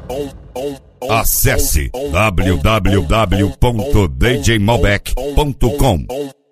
Acesse www.djmalbec.com.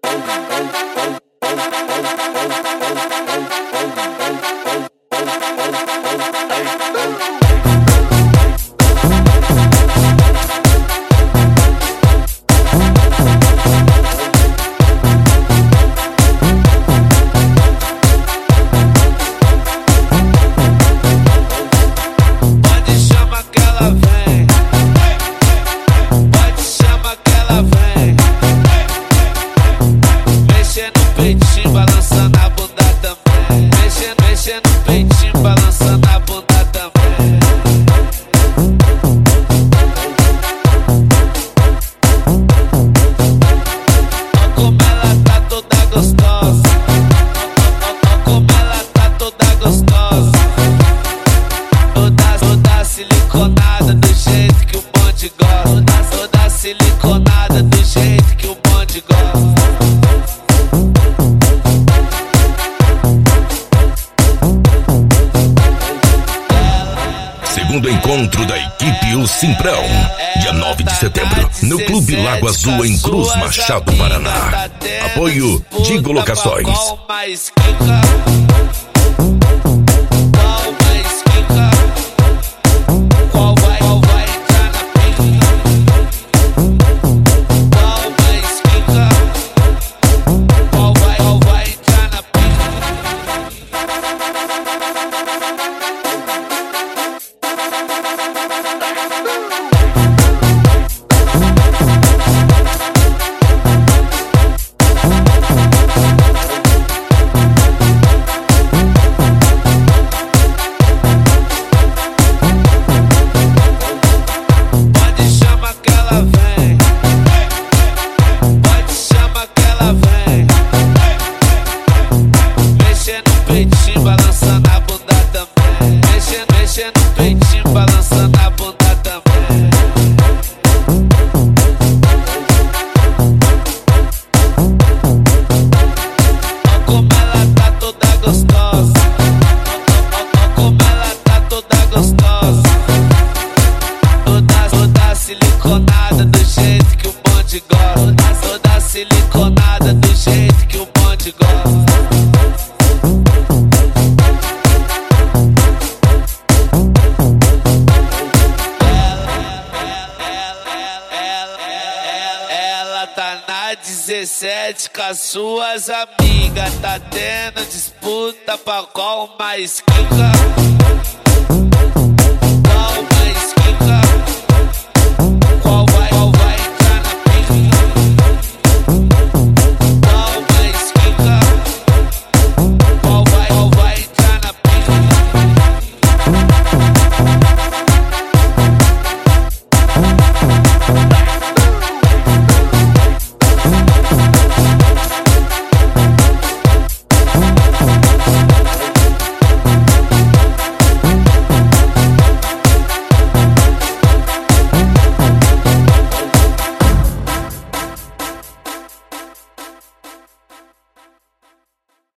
Balançando a bunda também, mexendo no peitinho, balançando a bunda também. Ó como ela tá toda gostosa, ó como ela tá toda gostosa. Toda siliconada do jeito que o bonde gosta, toda siliconada do jeito que o bonde gosta. Segundo encontro da equipe O Simprão, dia 9 de setembro, no Clube Lago Azul, em Cruz Machado, Paraná. Apoio Digo Locações. Balançando a bunda também, mexendo no peitinho, balançando a bunda também. Ó como ela tá toda gostosa, ó como ela tá toda gostosa. Toda siliconada do jeito que o bonde gosta, toda siliconada do jeito que o bonde gosta. Tá na 17 com as suas amigas, tá tendo disputa pra qual mais quica.